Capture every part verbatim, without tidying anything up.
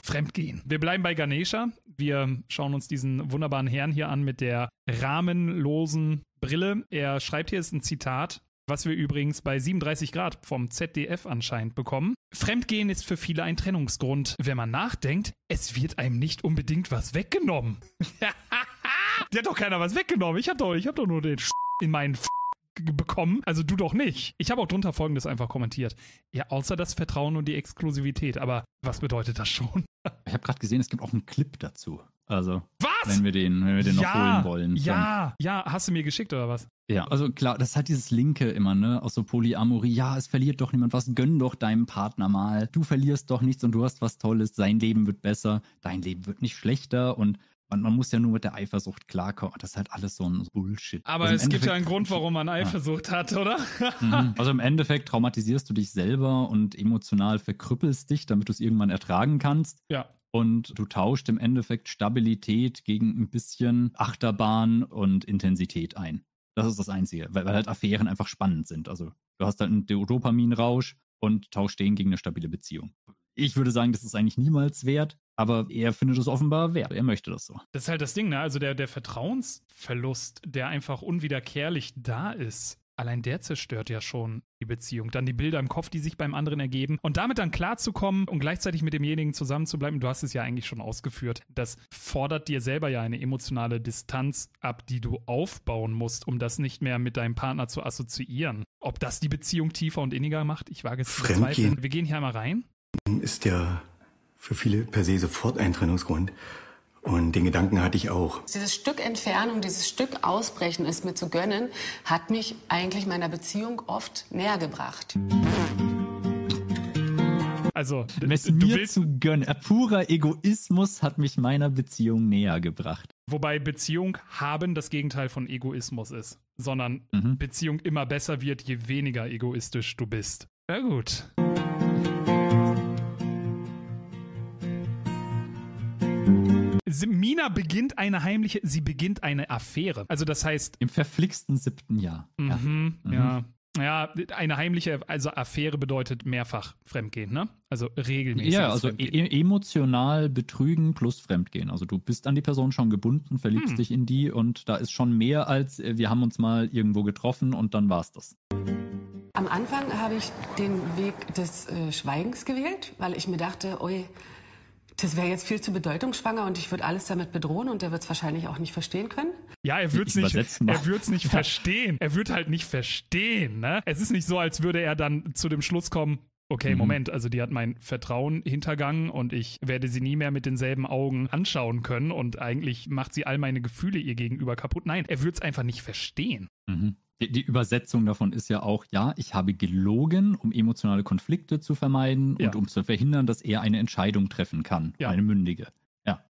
Fremdgehen. Wir bleiben bei Ganesha. Wir schauen uns diesen wunderbaren Herrn hier an mit der rahmenlosen Brille. Er schreibt, hier ist ein Zitat, was wir übrigens bei siebenunddreißig Grad vom Z D F anscheinend bekommen. Fremdgehen ist für viele ein Trennungsgrund. Wenn man nachdenkt, es wird einem nicht unbedingt was weggenommen. Dir hat doch keiner was weggenommen. Ich hab doch, ich hab doch nur den in meinen bekommen, also du doch nicht. Ich habe auch drunter Folgendes einfach kommentiert. Ja, außer das Vertrauen und die Exklusivität. Aber was bedeutet das schon? Ich habe gerade gesehen, es gibt auch einen Clip dazu. Also, was? Wenn wir den, wenn wir den ja, noch holen wollen. Ja, ja, hast du mir geschickt oder was? Ja, also klar, das ist halt dieses Linke immer, ne, aus so Polyamorie. Ja, es verliert doch niemand was, gönn doch deinem Partner mal. Du verlierst doch nichts und du hast was Tolles. Sein Leben wird besser, dein Leben wird nicht schlechter und man, man muss ja nur mit der Eifersucht klarkommen. Das ist halt alles so ein Bullshit. Aber also es gibt ja einen Grund, warum man Eifersucht ja. hat, oder? Mhm. Also im Endeffekt traumatisierst du dich selber und emotional verkrüppelst dich, damit du es irgendwann ertragen kannst. Ja. Und du tauscht im Endeffekt Stabilität gegen ein bisschen Achterbahn und Intensität ein. Das ist das Einzige, weil, weil halt Affären einfach spannend sind. Also du hast halt einen Dopaminrausch und tauschst den gegen eine stabile Beziehung. Ich würde sagen, das ist eigentlich niemals wert, aber er findet es offenbar wert. Er möchte das so. Das ist halt das Ding, ne? Also der, der Vertrauensverlust, der einfach unwiederkehrlich da ist, allein der zerstört ja schon die Beziehung. Dann die Bilder im Kopf, die sich beim anderen ergeben. Und damit dann klarzukommen und gleichzeitig mit demjenigen zusammenzubleiben, du hast es ja eigentlich schon ausgeführt, das fordert dir selber ja eine emotionale Distanz ab, die du aufbauen musst, um das nicht mehr mit deinem Partner zu assoziieren. Ob das die Beziehung tiefer und inniger macht, ich wage es zu bezweifeln. Wir gehen hier einmal rein. Ist ja für viele per se sofort ein Trennungsgrund. Und den Gedanken hatte ich auch. Dieses Stück Entfernung, dieses Stück Ausbrechen, es mir zu gönnen, hat mich eigentlich meiner Beziehung oft näher gebracht. Also, es du mir willst, zu gönnen. Purer Egoismus hat mich meiner Beziehung näher gebracht. Wobei Beziehung haben das Gegenteil von Egoismus ist, sondern Mhm. Beziehung immer besser wird, je weniger egoistisch du bist. Na gut. Mina beginnt eine heimliche, sie beginnt eine Affäre. Also das heißt... Im verflixten siebten Jahr. Mhm, ja. ja. Ja, eine heimliche, also Affäre bedeutet mehrfach Fremdgehen, ne? Also regelmäßig. Ja, also e- emotional betrügen plus Fremdgehen. Also du bist an die Person schon gebunden, verliebst Hm. dich in die und da ist schon mehr als, äh, wir haben uns mal irgendwo getroffen und dann war's das. Am Anfang habe ich den Weg des äh, Schweigens gewählt, weil ich mir dachte, oi, das wäre jetzt viel zu bedeutungsschwanger und ich würde alles damit bedrohen und der wird es wahrscheinlich auch nicht verstehen können. Ja, er würde es nicht, Übersetzen mal. er würd's nicht verstehen. Er würde halt nicht verstehen, ne? Es ist nicht so, als würde er dann zu dem Schluss kommen, okay, Mhm. Moment, also die hat mein Vertrauen hintergangen und ich werde sie nie mehr mit denselben Augen anschauen können und eigentlich macht sie all meine Gefühle ihr gegenüber kaputt. Nein, er würde es einfach nicht verstehen. Mhm. Die, die Übersetzung davon ist ja auch, ja, ich habe gelogen, um emotionale Konflikte zu vermeiden Ja. und um zu verhindern, dass er eine Entscheidung treffen kann, Ja. eine mündige. Ja.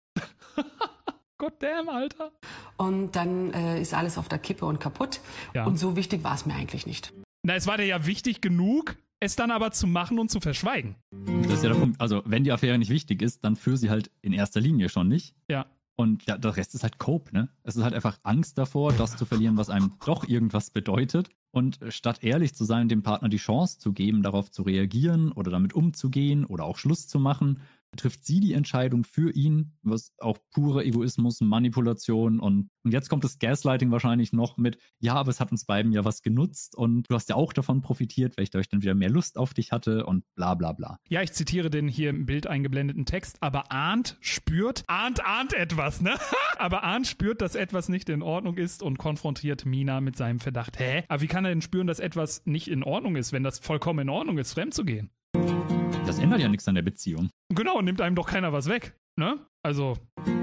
Goddamn, Alter. Und dann äh, ist alles auf der Kippe und kaputt. Ja. Und so wichtig war es mir eigentlich nicht. Na, es war dir ja wichtig genug, es dann aber zu machen und zu verschweigen. Das ist ja der Punkt. Also, wenn die Affäre nicht wichtig ist, dann führ sie halt in erster Linie schon nicht. Ja. Und ja, der Rest ist halt Cope, ne? Es ist halt einfach Angst davor, das zu verlieren, was einem doch irgendwas bedeutet. Und statt ehrlich zu sein, dem Partner die Chance zu geben, darauf zu reagieren oder damit umzugehen oder auch Schluss zu machen, trifft sie die Entscheidung für ihn, was auch pure Egoismus, Manipulation und, und jetzt kommt das Gaslighting wahrscheinlich noch mit, ja, aber es hat uns beiden ja was genutzt und du hast ja auch davon profitiert, weil ich dadurch dann wieder mehr Lust auf dich hatte und bla bla bla. Ja, ich zitiere den hier im Bild eingeblendeten Text, aber ahnt, spürt, ahnt, ahnt etwas, ne? aber ahnt, spürt, dass etwas nicht in Ordnung ist und konfrontiert Mina mit seinem Verdacht. Hä? Aber wie kann er denn spüren, dass etwas nicht in Ordnung ist, wenn das vollkommen in Ordnung ist, fremd zu gehen? Das ändert ja nichts an der Beziehung. Genau, nimmt einem doch keiner was weg, ne? Also...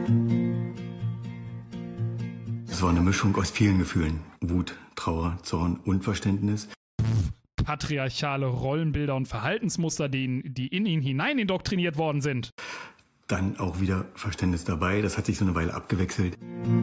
Es war eine Mischung aus vielen Gefühlen. Wut, Trauer, Zorn, Unverständnis. patriarchale Rollenbilder und Verhaltensmuster, die, die in ihn hinein indoktriniert worden sind. Dann auch wieder Verständnis dabei. Das hat sich so eine Weile abgewechselt.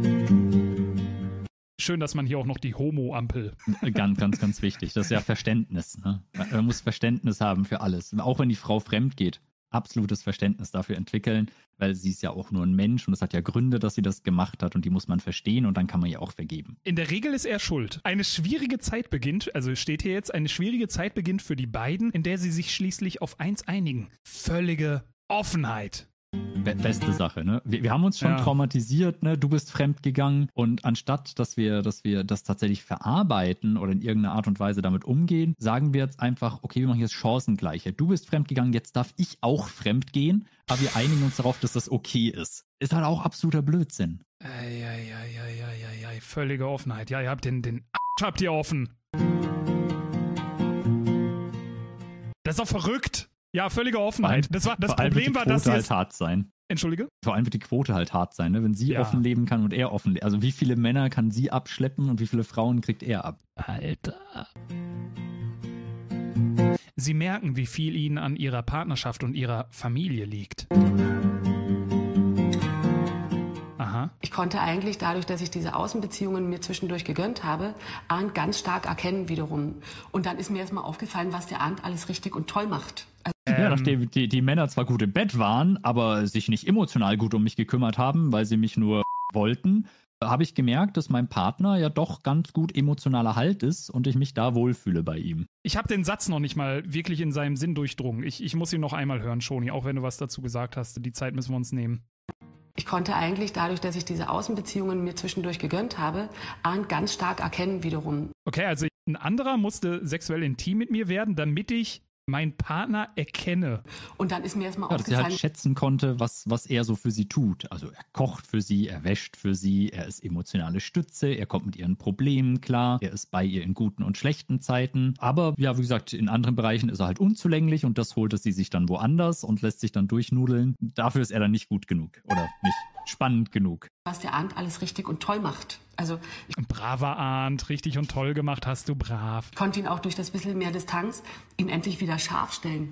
Schön, dass man hier auch noch die Homo-Ampel. Ganz, ganz, ganz wichtig. Das ist ja Verständnis. Ne? Man muss Verständnis haben für alles. Auch wenn die Frau fremd geht, absolutes Verständnis dafür entwickeln, weil sie ist ja auch nur ein Mensch und es hat ja Gründe, dass sie das gemacht hat und die muss man verstehen und dann kann man ja auch vergeben. In der Regel ist er schuld. Eine schwierige Zeit beginnt, also steht hier jetzt, eine schwierige Zeit beginnt für die beiden, in der sie sich schließlich auf eins einigen. Völlige Offenheit. Be- beste Sache, ne? Wir, wir haben uns schon Ja. traumatisiert, ne? Du bist fremdgegangen und anstatt, dass wir, dass wir das tatsächlich verarbeiten oder in irgendeiner Art und Weise damit umgehen, sagen wir jetzt einfach, okay, wir machen jetzt Chancengleichheit. Du bist fremdgegangen, jetzt darf ich auch fremdgehen, aber wir einigen uns darauf, dass das okay ist. Ist halt auch absoluter Blödsinn. Eieieiei, völlige Offenheit. Ja, ihr habt den, den Arsch habt ihr offen. Das ist doch verrückt. Ja, völlige Offenheit. Das, war, das Vor allem Problem wird war, die dass Quote ihr halt es... hart sein. Entschuldige? Vor allem wird die Quote halt hart sein, ne? Wenn sie Ja. offen leben kann und er offen lebt. Also wie viele Männer kann sie abschleppen und wie viele Frauen kriegt er ab? Alter. Sie merken, wie viel ihnen an ihrer Partnerschaft und ihrer Familie liegt. Aha. Ich konnte eigentlich dadurch, dass ich diese Außenbeziehungen mir zwischendurch gegönnt habe, Arndt ganz stark erkennen wiederum. Und dann ist mir erstmal aufgefallen, was der Arndt alles richtig und toll macht. Also Ja, Ähm, nachdem die, die Männer zwar gut im Bett waren, aber sich nicht emotional gut um mich gekümmert haben, weil sie mich nur wollten, habe ich gemerkt, dass mein Partner ja doch ganz gut emotionaler Halt ist und ich mich da wohlfühle bei ihm. Ich habe den Satz noch nicht mal wirklich in seinem Sinn durchdrungen. Ich, ich muss ihn noch einmal hören, Shoni, auch wenn du was dazu gesagt hast. Die Zeit müssen wir uns nehmen. ich konnte eigentlich dadurch, dass ich diese Außenbeziehungen mir zwischendurch gegönnt habe, Arndt ganz stark erkennen wiederum. Okay, also ein anderer musste sexuell intim mit mir werden, damit ich meinen Partner erkenne. Und dann ist mir erstmal Ja, dass sie aufgefallen, halt schätzen konnte, was, was er so für sie tut. Also er kocht für sie, er wäscht für sie, er ist emotionale Stütze, er kommt mit ihren Problemen klar, er ist bei ihr in guten und schlechten Zeiten. Aber ja, wie gesagt, in anderen Bereichen ist er halt unzulänglich und das holte sie sich dann woanders und lässt sich dann durchnudeln. Dafür ist er dann nicht gut genug oder nicht spannend genug. was der Arndt alles richtig und toll macht. Also ich Ein braver Arndt, richtig und toll gemacht hast du, brav. konnte ihn auch durch das bisschen mehr Distanz ihm endlich wieder scharf stellen.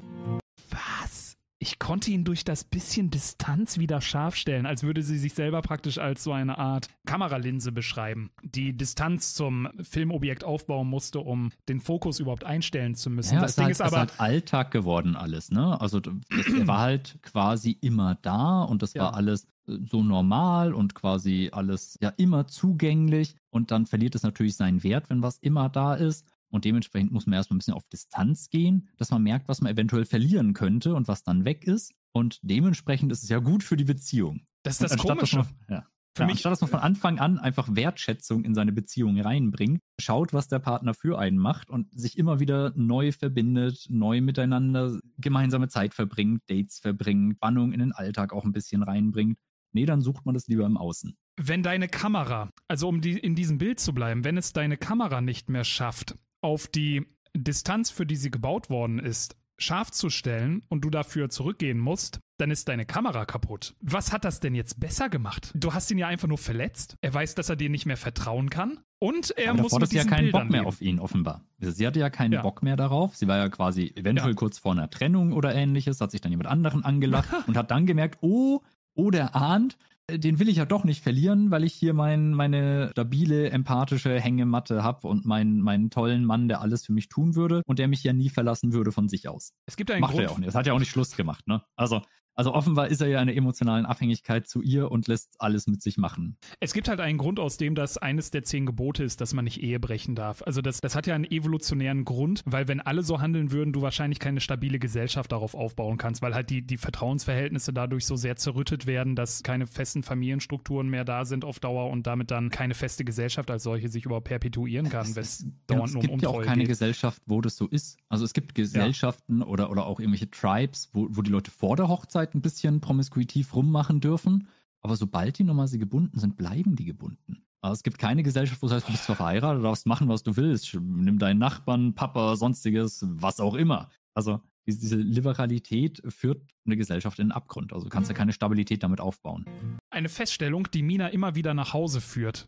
Was? Ich konnte ihn durch das bisschen Distanz wieder scharf stellen, als würde sie sich selber praktisch als so eine Art Kameralinse beschreiben, die Distanz zum Filmobjekt aufbauen musste, um den Fokus überhaupt einstellen zu müssen. Ja, das es Ding halt, ist es aber, ist halt Alltag geworden alles, ne? Also das, er war halt quasi immer da und das Ja. war alles äh, so normal und quasi alles ja immer zugänglich und dann verliert es natürlich seinen Wert, wenn was immer da ist. Und dementsprechend muss man erstmal ein bisschen auf Distanz gehen, dass man merkt, was man eventuell verlieren könnte und was dann weg ist. Und dementsprechend ist es ja gut für die Beziehung. das ist Und das anstatt, dass Komische. man, ja. Für ja, mich- anstatt dass man von Anfang an einfach Wertschätzung in seine Beziehung reinbringt, schaut, was der Partner für einen macht und sich immer wieder neu verbindet, neu miteinander gemeinsame Zeit verbringt, Dates verbringt, Spannung in den Alltag auch ein bisschen reinbringt. Nee, dann sucht man das lieber im Außen. Wenn deine Kamera, also um die, in diesem Bild zu bleiben, wenn es deine Kamera nicht mehr schafft, auf die Distanz, für die sie gebaut worden ist, scharf zu stellen und du dafür zurückgehen musst, dann ist deine Kamera kaputt. Was hat das denn jetzt besser gemacht? Du hast ihn ja einfach nur verletzt. Er weiß, dass er dir nicht mehr vertrauen kann. Und er Aber muss davor mit hatte sie ja diesen keinen Bildern Bock mehr leben. auf ihn, offenbar. Sie hatte ja keinen Ja. Bock mehr darauf. Sie war ja quasi eventuell Ja. kurz vor einer Trennung oder ähnliches, hat sich dann jemand anderen angelacht und hat dann gemerkt, oh, oh, der ahnt, den will ich ja doch nicht verlieren, weil ich hier mein, meine stabile, empathische Hängematte habe und meinen, meinen tollen Mann, der alles für mich tun würde und der mich ja nie verlassen würde von sich aus. Es gibt einen Macht Grund. er auch nicht. Das hat ja auch nicht Schluss gemacht, ne? Also, also offenbar ist er ja in einer emotionalen Abhängigkeit zu ihr und lässt alles mit sich machen. Es gibt halt einen Grund, aus dem das eines der zehn Gebote ist, dass man nicht Ehe brechen darf. Also das, das hat ja einen evolutionären Grund, weil wenn alle so handeln würden, du wahrscheinlich keine stabile Gesellschaft darauf aufbauen kannst, weil halt die, die Vertrauensverhältnisse dadurch so sehr zerrüttet werden, dass keine festen Familienstrukturen mehr da sind auf Dauer und damit dann keine feste Gesellschaft als solche sich überhaupt perpetuieren kann, wenn es dauernd es nur um gibt ja auch Untreue keine geht. Gesellschaft, wo das so ist. Also es gibt Gesellschaften oder, oder auch irgendwelche Tribes, wo, wo die Leute vor der Hochzeit ein bisschen promiskuitiv rummachen dürfen. Aber sobald die nochmal sie gebunden sind, bleiben die gebunden. Also es gibt keine Gesellschaft, wo es heißt, du bist zwar verheiratet, du darfst machen, was du willst. Nimm deinen Nachbarn, Papa, sonstiges, was auch immer. Also diese Liberalität führt eine Gesellschaft in den Abgrund. Also du kannst ja keine Stabilität damit aufbauen. Eine Feststellung, die Mina immer wieder nach Hause führt.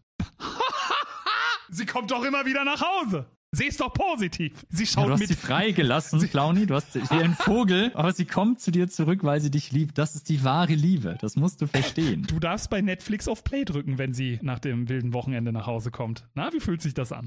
Sie kommt doch immer wieder nach Hause. Sie ist doch positiv. Sie Ja, schaut du hast mit. sie freigelassen, Clowny. Du hast sie wie ein Vogel, aber sie kommt zu dir zurück, weil sie dich liebt. Das ist die wahre Liebe. Das musst du verstehen. Du darfst bei Netflix auf Play drücken, wenn sie nach dem wilden Wochenende nach Hause kommt. Na, wie fühlt sich das an?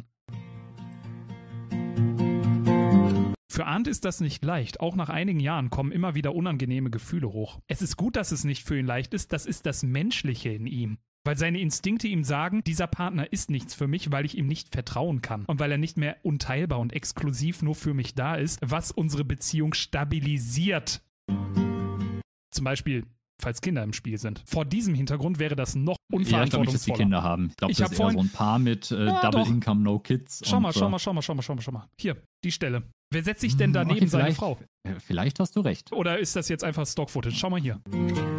Für Arndt ist das nicht leicht. Auch nach einigen Jahren kommen immer wieder unangenehme Gefühle hoch. Es ist gut, dass es nicht für ihn leicht ist. Das ist das Menschliche in ihm. Weil seine Instinkte ihm sagen, dieser Partner ist nichts für mich, weil ich ihm nicht vertrauen kann. Und weil er nicht mehr unteilbar und exklusiv nur für mich da ist, was unsere Beziehung stabilisiert. Zum Beispiel falls Kinder im Spiel sind. Vor diesem Hintergrund wäre das noch Ja, ich glaube nicht, dass die unverantwortungsvoller. Kinder haben. Ich glaube, Ich das hab ist eher vorhin- so ein Paar mit äh, Ja, Double doch. Income, No Kids. Schau mal, und, schau äh, mal, schau mal, schau mal, schau mal, schau mal, schau mal. Hier, die Stelle. Wer setzt sich denn daneben okay, seine vielleicht- Frau? äh, Vielleicht hast du recht. Oder ist das jetzt einfach Stock-Footage? Schau mal hier.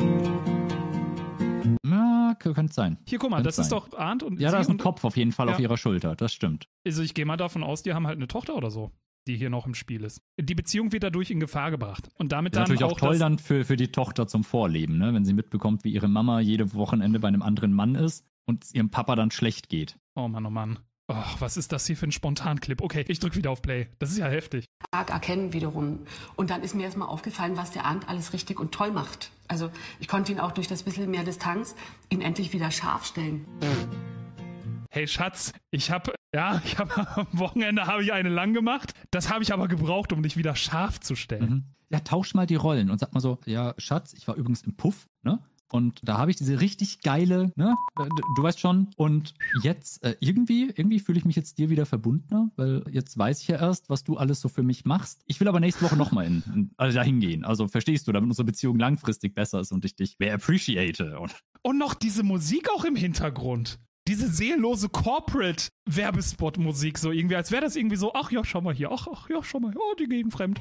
Ja, k- könnte sein. Hier, guck mal, Könnte das ist sein. doch Arndt und Ja, sie da ist ein und, Kopf auf jeden Fall Ja. auf ihrer Schulter. Das stimmt. Also ich gehe mal davon aus, die haben halt eine Tochter oder so, die hier noch im Spiel ist. Die Beziehung wird dadurch in Gefahr gebracht. Und damit Ist dann natürlich auch, auch toll das, dann für, für die Tochter zum Vorleben, ne? Wenn sie mitbekommt, wie ihre Mama jede Wochenende bei einem anderen Mann ist und es ihrem Papa dann schlecht geht. Oh Mann, oh Mann. Oh, was ist das hier für ein Spontanclip? Okay, ich drück wieder auf Play. Das ist ja heftig. Tag erkennen wiederum. Und dann ist mir erstmal aufgefallen, was der Arndt alles richtig und toll macht. Also ich konnte ihn auch durch das bisschen mehr Distanz ihn endlich wieder scharf stellen. Hey Schatz, ich hab, ja, ich hab am Wochenende habe ich eine lang gemacht. Das habe ich aber gebraucht, um dich wieder scharf zu stellen. Mhm. Ja, tausch mal die Rollen und sag mal so, ja, Schatz, ich war übrigens im Puff, ne? Und da habe ich diese richtig geile, ne, äh, du weißt schon, und jetzt äh, irgendwie, irgendwie fühle ich mich jetzt dir wieder verbundener, weil jetzt weiß ich ja erst, was du alles so für mich machst. Ich will aber nächste Woche nochmal in, in, also dahin gehen. Also verstehst du, damit unsere Beziehung langfristig besser ist und ich dich mehr appreciate. Und Und noch diese Musik auch im Hintergrund. Diese seelenlose Corporate-Werbespot-Musik, so irgendwie, als wäre das irgendwie so, ach ja, schau mal hier, ach, ach ja, schau mal, oh, die gehen fremd.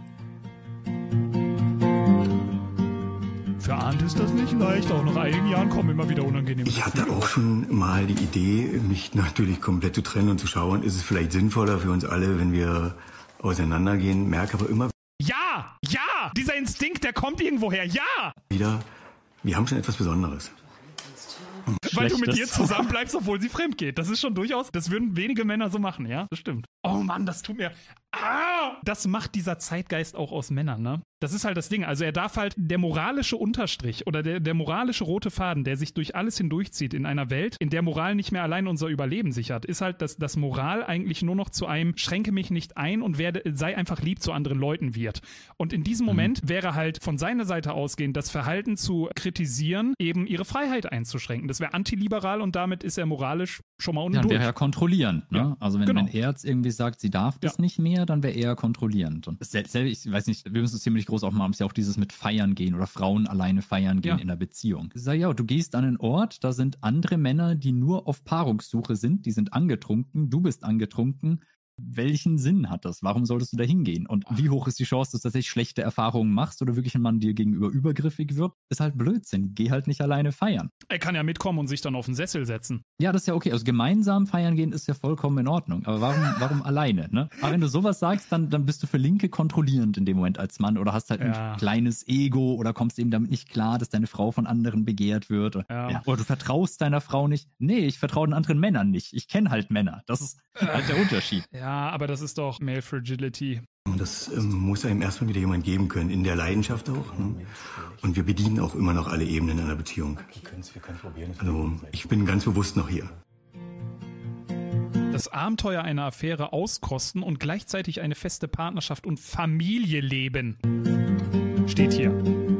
Für Arndt ist das nicht leicht, auch nach einigen Jahren kommen immer wieder unangenehme Ich hatte auch schon mal die Idee, mich natürlich komplett zu trennen und zu schauen, ist es vielleicht sinnvoller für uns alle, wenn wir auseinandergehen. Merke aber immer Ja, ja, dieser Instinkt, der kommt irgendwo her, ja, wieder, wir haben schon etwas Besonderes. weil du mit ihr Schlechtes. zusammen bleibst, obwohl sie fremd geht. Das ist schon durchaus, das würden wenige Männer so machen, ja, das stimmt. Oh Mann, das tut mir, ah, das macht dieser Zeitgeist auch aus Männern, ne? Das ist halt das Ding. Also er darf halt der moralische Unterstrich oder der, der moralische rote Faden, der sich durch alles hindurchzieht in einer Welt, in der Moral nicht mehr allein unser Überleben sichert, ist halt, dass, dass Moral eigentlich nur noch zu einem schränke mich nicht ein und werde, sei einfach lieb zu anderen Leuten wird. Und in diesem Moment wäre halt von seiner Seite ausgehend das Verhalten zu kritisieren, eben ihre Freiheit einzuschränken. Das wäre antiliberal und damit ist er moralisch schon mal unten ja, durch. wäre ja kontrollierend, ne? Ja, also wenn, genau. wenn er jetzt irgendwie sagt, sie darf das Ja. nicht mehr, dann wäre er kontrollierend. Und sel- sel- ich weiß nicht, wir müssen es ziemlich groß aufmachen, es ist ja auch dieses mit Feiern gehen oder Frauen alleine feiern gehen Ja. in der Beziehung. Ich sage, ja, du gehst an einen Ort, da sind andere Männer, die nur auf Paarungssuche sind, die sind angetrunken, du bist angetrunken. Welchen Sinn hat das? Warum solltest du da hingehen? Und wie hoch ist die Chance, dass du tatsächlich schlechte Erfahrungen machst oder wirklich ein Mann dir gegenüber übergriffig wird? Ist halt Blödsinn. Geh halt nicht alleine feiern. Er kann ja mitkommen und sich dann auf den Sessel setzen. Ja, das ist ja okay. Also gemeinsam feiern gehen ist ja vollkommen in Ordnung. Aber warum, warum alleine? Ne? Aber wenn du sowas sagst, dann, dann bist du für Linke kontrollierend in dem Moment als Mann oder hast halt Ja. ein kleines Ego oder kommst eben damit nicht klar, dass deine Frau von anderen begehrt wird. Oder, Ja. ja. oder du vertraust deiner Frau nicht. Nee, ich vertraue den anderen Männern nicht. Ich kenne halt Männer. Das ist halt der Unterschied. Ja, aber das ist doch Male Fragility. Und das ähm, muss einem erstmal wieder jemand geben können, in der Leidenschaft auch. Ne? Und wir bedienen auch immer noch alle Ebenen einer Beziehung. Also ich bin ganz bewusst noch hier. Das Abenteuer einer Affäre auskosten und gleichzeitig eine feste Partnerschaft und Familie leben. Steht hier.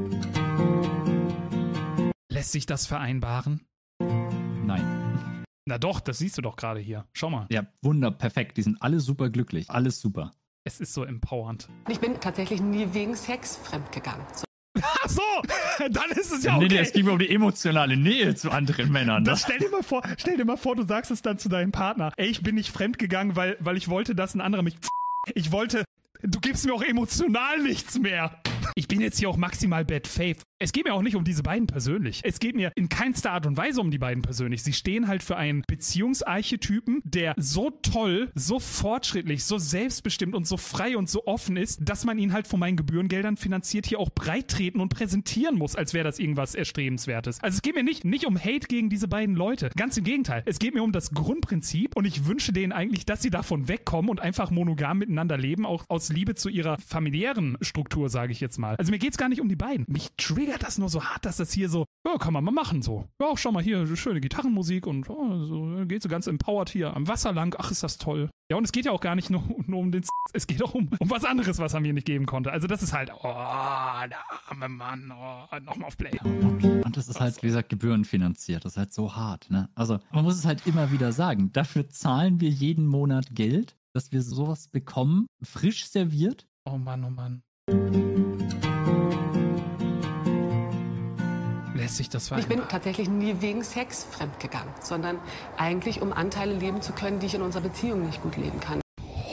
Lässt sich das vereinbaren? Nein. Na doch, das siehst du doch gerade hier. Schau mal. Ja, wunder, perfekt. Die sind alle super glücklich. Alles super. Es ist so empowernd. Ich bin tatsächlich nie wegen Sex fremdgegangen. So. Ach so, dann ist es ja Nee, okay. nee, es ging mir um die emotionale Nähe zu anderen Männern. Das stell dir mal vor, stell dir mal vor, du sagst es dann zu deinem Partner. Ey, ich bin nicht fremdgegangen, weil, weil ich wollte, dass ein anderer mich. Ich wollte. Du gibst mir auch emotional nichts mehr. Ich bin jetzt hier auch maximal bad faith. Es geht mir auch nicht um diese beiden persönlich. Es geht mir in keinster Art und Weise um die beiden persönlich. Sie stehen halt für einen Beziehungsarchetypen, der so toll, so fortschrittlich, so selbstbestimmt und so frei und so offen ist, dass man ihn halt von meinen Gebührengeldern finanziert hier auch breit treten und präsentieren muss, als wäre das irgendwas Erstrebenswertes. Also es geht mir nicht, nicht um Hate gegen diese beiden Leute. Ganz im Gegenteil. Es geht mir um das Grundprinzip und ich wünsche denen eigentlich, dass sie davon wegkommen und einfach monogam miteinander leben, auch aus Liebe zu ihrer familiären Struktur, sage ich jetzt mal. Also mir geht's gar nicht um die beiden. Mich triggert das nur so hart, dass das hier so, ja, kann man mal machen so. Ja, schau mal hier, schöne Gitarrenmusik und oh, so, geht so ganz empowered hier am Wasser lang. Ach, ist das toll. Ja, und es geht ja auch gar nicht nur, nur um den S es geht auch um, um was anderes, was er mir nicht geben konnte. Also das ist halt, oh, der arme Mann, oh, nochmal auf Play. Und das ist halt, wie gesagt, gebührenfinanziert. Das ist halt so hart, ne? Also, man muss es halt immer wieder sagen. Dafür zahlen wir jeden Monat Geld, dass wir sowas bekommen, frisch serviert. Oh Mann, oh Mann. lässt sich das Ich vereinbaren? bin tatsächlich nie wegen Sex fremdgegangen, sondern eigentlich, um Anteile leben zu können, die ich in unserer Beziehung nicht gut leben kann.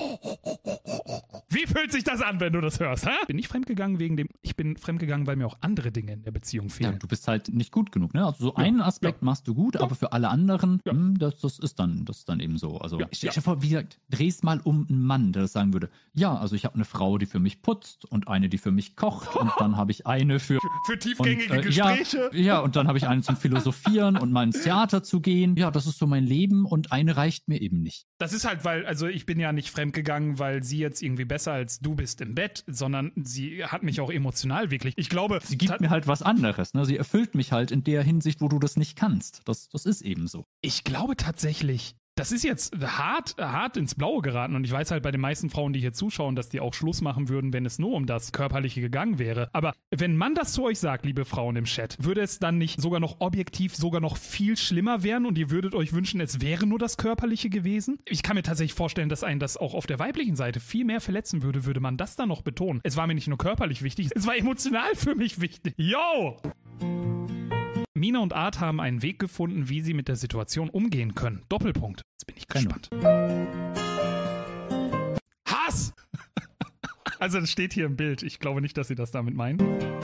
Wie fühlt sich das an, wenn du das hörst? Hä? Bin ich fremdgegangen wegen dem, ich bin fremdgegangen, weil mir auch andere Dinge in der Beziehung Ja, fehlen. du bist halt nicht gut genug, ne? Also so Ja, einen Aspekt ja. machst du gut, Ja. aber für alle anderen, Ja. hm, das, das ist dann, das ist dann eben so. Also Ja, stell ja. dir vor, wie gesagt, drehst mal um einen Mann, der das sagen würde. Ja, also ich habe eine Frau, die für mich putzt und eine, die für mich kocht und dann habe ich eine für Für tiefgängige und, äh, Gespräche. Ja, ja, und dann habe ich eine zum Philosophieren und mal ins Theater zu gehen. Ja, das ist so mein Leben und eine reicht mir eben nicht. Das ist halt, weil, also ich bin ja nicht fremdgegangen, weil sie jetzt irgendwie besser als du bist im Bett, sondern sie hat mich auch emotional wirklich. Ich glaube, Sie gibt mir halt was anderes, ne? Sie erfüllt mich halt in der Hinsicht, wo du das nicht kannst. Das, das ist eben so. ich glaube tatsächlich, das ist jetzt hart, hart ins Blaue geraten und ich weiß halt bei den meisten Frauen, die hier zuschauen, dass die auch Schluss machen würden, wenn es nur um das Körperliche gegangen wäre. Aber wenn man das zu euch sagt, liebe Frauen im Chat, würde es dann nicht sogar noch objektiv sogar noch viel schlimmer werden und ihr würdet euch wünschen, es wäre nur das Körperliche gewesen? Ich kann mir tatsächlich vorstellen, dass einen das auch auf der weiblichen Seite viel mehr verletzen würde, würde man das dann noch betonen. Es war mir nicht nur körperlich wichtig, es war emotional für mich wichtig. Yo! Mina und Art haben einen Weg gefunden, wie sie mit der Situation umgehen können. Doppelpunkt. Jetzt bin ich Trennung. gespannt. Hass! Also das steht hier im Bild. Ich glaube nicht, dass sie das damit meinen.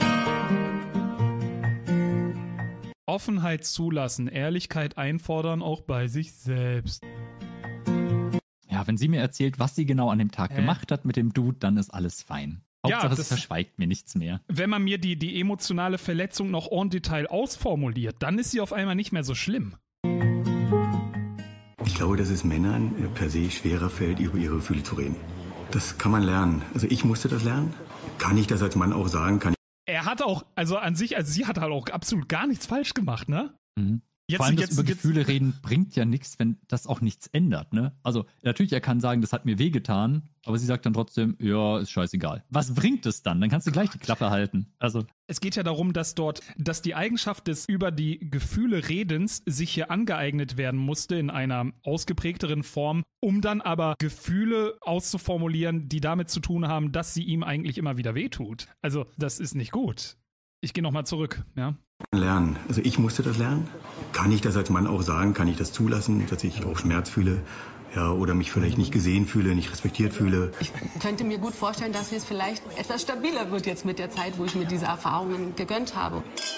Offenheit zulassen, Ehrlichkeit einfordern, auch bei sich selbst. Ja, wenn sie mir erzählt, was sie genau an dem Tag Äh. gemacht hat mit dem Dude, dann ist alles fein. Ja, Hauptsache, das- es verschweigt mir nichts mehr. Wenn man mir die, die emotionale Verletzung noch en Detail ausformuliert, dann ist sie auf einmal nicht mehr so schlimm. Ich glaube, dass es Männern äh, per se schwerer fällt, über ihre Gefühle zu reden. Das kann man lernen. Also ich musste das lernen. Kann ich das als Mann auch sagen? Kann Er hat auch, also an sich, also sie hat halt auch absolut gar nichts falsch gemacht, ne? Mhm. Jetzt, Vor allem das jetzt, über jetzt, Gefühle reden bringt ja nichts, wenn das auch nichts ändert, ne? Also natürlich, er kann sagen, das hat mir wehgetan, aber sie sagt dann trotzdem, ja, ist scheißegal. Was bringt es dann? Dann kannst du gleich die Klappe halten. Also Es geht ja darum, dass dort, dass die Eigenschaft des über die Gefühle Redens sich hier angeeignet werden musste in einer ausgeprägteren Form, um dann aber Gefühle auszuformulieren, die damit zu tun haben, dass sie ihm eigentlich immer wieder wehtut. Also das ist nicht gut. Ich gehe nochmal zurück, ja. man lernen. Also ich musste das lernen. Kann ich das als Mann auch sagen? Kann ich das zulassen, dass ich auch Schmerz fühle? Ja, oder mich vielleicht nicht gesehen fühle, nicht respektiert fühle? Ich könnte mir gut vorstellen, dass es vielleicht etwas stabiler wird jetzt mit der Zeit, wo ich mir diese Erfahrungen gegönnt habe.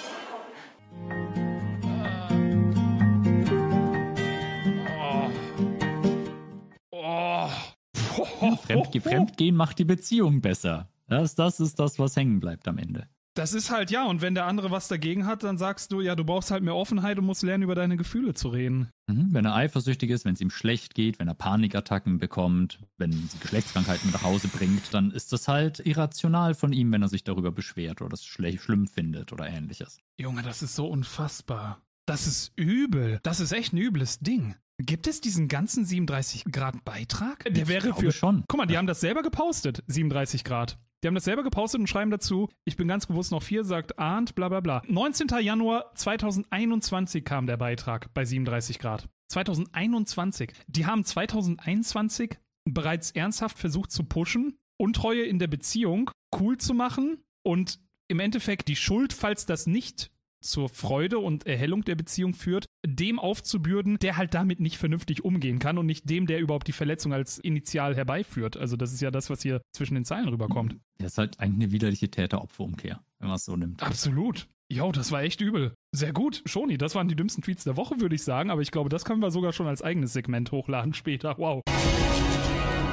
Oh. Fremdge Fremdgehen macht die Beziehung besser. Das, das ist das, was hängen bleibt am Ende. Das ist halt, ja, und wenn der andere was dagegen hat, dann sagst du, ja, du brauchst halt mehr Offenheit und musst lernen, über deine Gefühle zu reden. Mhm, wenn er eifersüchtig ist, wenn es ihm schlecht geht, wenn er Panikattacken bekommt, wenn sie Geschlechtskrankheiten mit nach Hause bringt, dann ist das halt irrational von ihm, wenn er sich darüber beschwert oder es schle- schlimm findet oder ähnliches. Junge, das ist so unfassbar. Das ist übel. Das ist echt ein übles Ding. Gibt es diesen ganzen siebenunddreißig Grad Beitrag? Der Ich wäre glaube für. schon. Guck mal, die haben das selber gepostet, siebenunddreißig Grad. Die haben das selber gepostet und schreiben dazu, ich bin ganz bewusst noch vier, sagt Arndt, bla bla bla. neunzehnter Januar zweitausendeinundzwanzig kam der Beitrag bei siebenunddreißig Grad. zweitausendeinundzwanzig. Die haben zweitausendeinundzwanzig bereits ernsthaft versucht zu pushen, Untreue in der Beziehung cool zu machen und im Endeffekt die Schuld, falls das nicht zur Freude und Erhellung der Beziehung führt, dem aufzubürden, der halt damit nicht vernünftig umgehen kann und nicht dem, der überhaupt die Verletzung als Initial herbeiführt. Also das ist ja das, was hier zwischen den Zeilen rüberkommt. Das ist halt eigentlich eine widerliche Täter-Opfer-Umkehr, wenn man es so nimmt. Absolut. Jo, das war echt übel. Sehr gut. Shoni, das waren die dümmsten Tweets der Woche, würde ich sagen, aber ich glaube, das können wir sogar schon als eigenes Segment hochladen später. Wow.